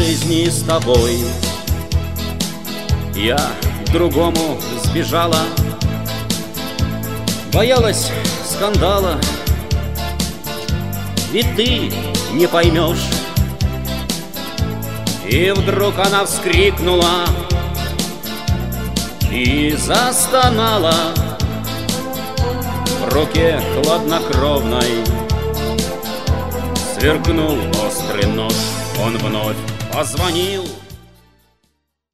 жизни с тобой. Я к другому сбежала, боялась скандала, ведь ты не поймешь. И вдруг она вскрикнула и застонала. В руке хладнокровной сверкнул острый нож. Он вновь позвонил.